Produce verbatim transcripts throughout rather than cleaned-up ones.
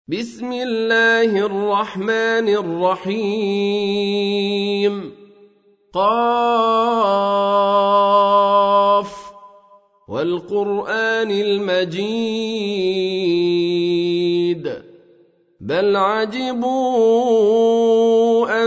بسم الله الرحمن الرحيم. قاف والقرآن المجيد بل عجبوا أن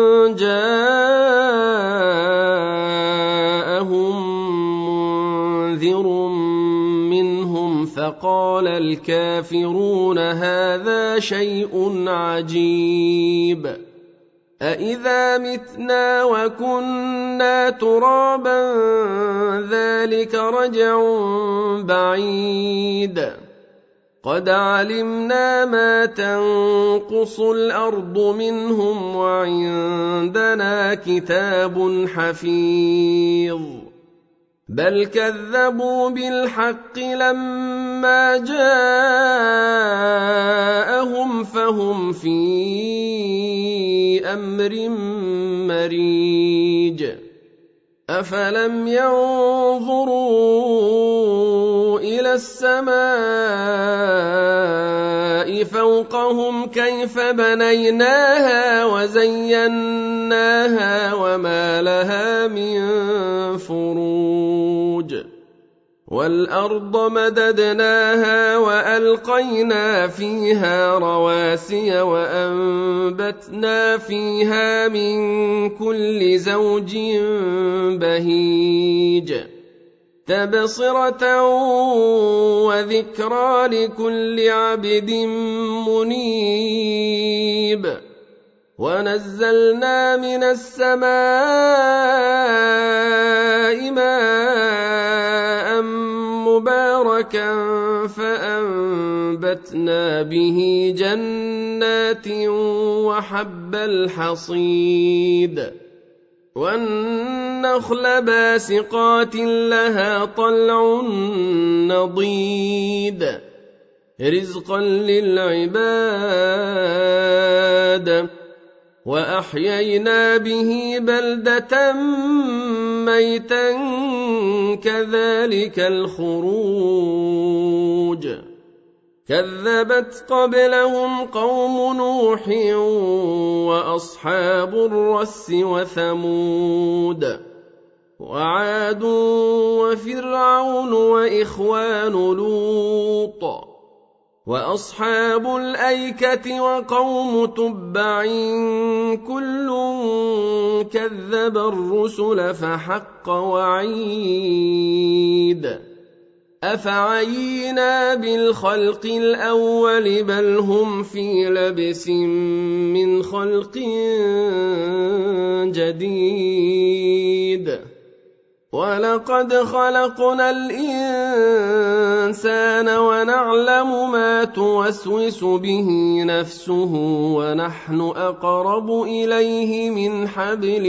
جاءهم منذر منهم فقال الكافرون هذا شيء عجيب أإذا متنا وكنا ترابا ذلك رجع بعيد قد علمنا ما تنقص الأرض منهم وعندنا كتاب حفيظ بل كذبوا بالحق لما جاءهم فهم في أمر مريج أفلم ينظروا إلى السماء فوقهم كيف بنيناها وزيناها وما لها من فروج والأرض مددناها وألقينا فيها رواسي وأنبتنا فيها من كل زوج بهيج تبصرة وذكرى لكل عبد منيب ونزلنا من السماء ماء مباركا فأنبتنا به جنات وحب الحصيد والنخل باسقات لها طلع نضيد رزقا للعباد وأحيينا به بلدة ميتا كذلك الخروج كذبت قبلهم قوم نوح وأصحاب الرس وثمود وعاد وفرعون وإخوان لوط وأصحاب الأيكة وقوم تبع كل كذب الرسل فحق وعيد أفعينا بالخلق الأول بل هم في لبس من خلق جديد ولقد خلقنا الإنسان ونعلم ما توسوس به نفسه ونحن أقرب إليه من حبل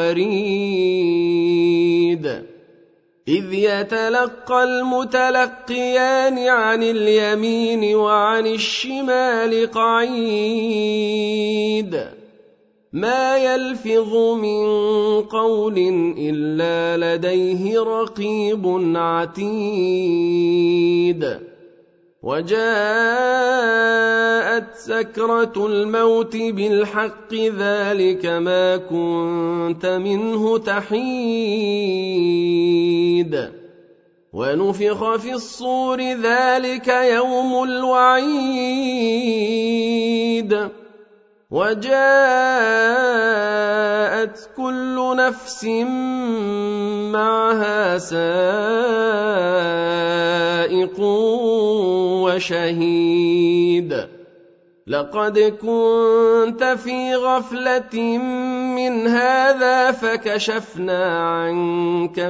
الوريد إذ يتلقى المتلقيان عن اليمين وعن الشمال قعيد ما يلفظ من قول إلا لديه رقيب عتيد وجاءت سكرة الموت بالحق ذلك ما كنت منه تحيد ونفخ في الصور ذلك يوم الوعيد وجاءت كل نفس معها سائق وشهيد لقد كنت في غفلة من هذا فكشفنا عنك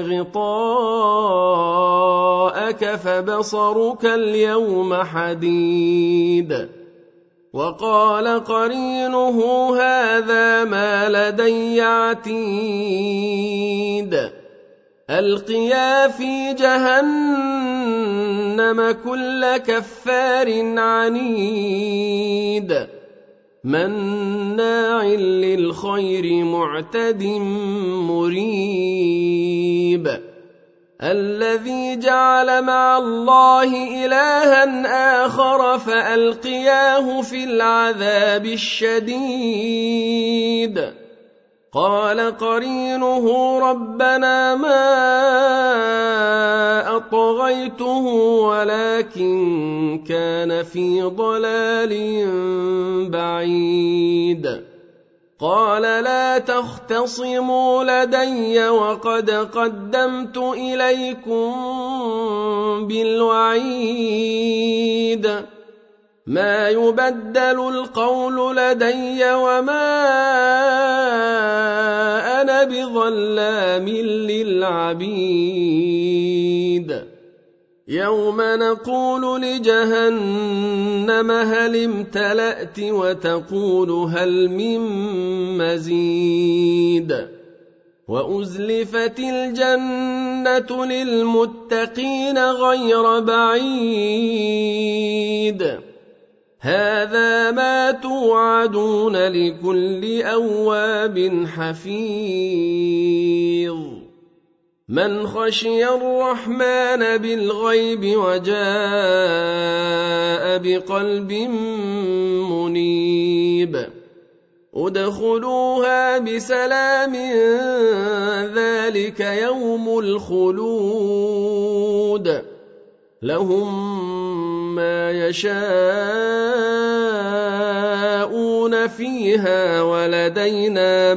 غطاءك فبصرك اليوم حديد وقال قرينه هذا ما لدي عتيد ألقيا في جهنم كل كفار عنيد مناع للخير معتد مريب الذي جعل مع الله إلها آخر فألقياه في العذاب الشديد قال قرينه ربنا ما أطغيته ولكن كان في ضلال بعيد قال لا تختصموا لدي وقد قدمت إليكم بالوعيد ما يبدل القول لدي وما أنا بظلام للعبيد يوم نقول لجهنم هل امتلأت وتقول هل من مزيد وأزلفت الجنة للمتقين غير بعيد هذا ما توعدون لكل أواب حفيظ من خشي الرحمن بالغيب وجاء بقلب منيب ادخلوها بسلام ذلك يوم الخلود لهم ما يشاءون فيها ولدينا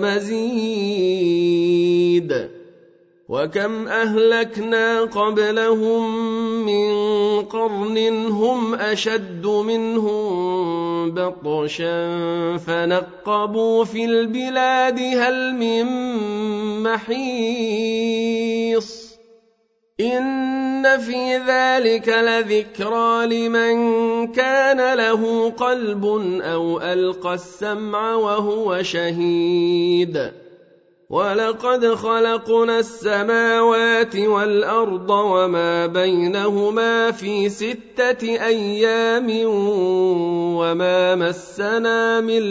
مزيد وكم أهلكنا قبلهم من قرن هم أشد منهم بطشا فنقبوا في البلاد هل من محيص إن في ذلك لذكرى لمن كان له قلب أو ألقى السمع وهو شهيد ولقد خلقنا السماوات والأرض وما بينهما في ستة أيام وما مسنا من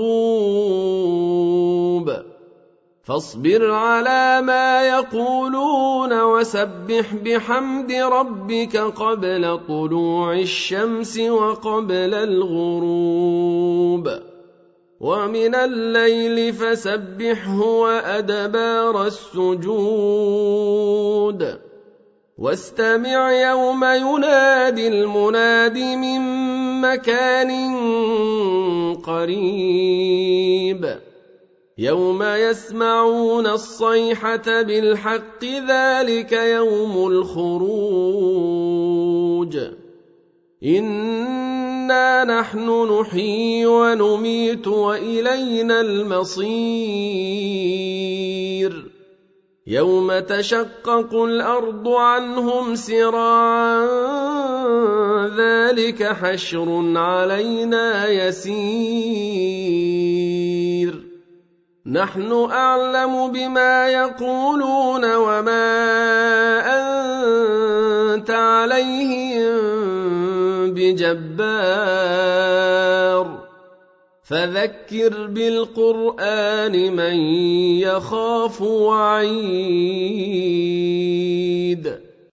لغوب فاصبر على ما يقولون وسبح بحمد ربك قبل طلوع الشمس وقبل الغروب ومن الليل فسبحه وأدبار السجود واستمع يوم ينادي المناد من مكان قريب يوم يسمعون الصيحة بالحق ذلك يوم الخروج إنا نحن نحيي ونميت وإلينا المصير يوم تشقق الأرض عنهم سراعا ذلك حشر علينا يسير نحن أعلم بما يقولون وما أنت عليهم بجبار فذكر بالقرآن من يخاف وعيد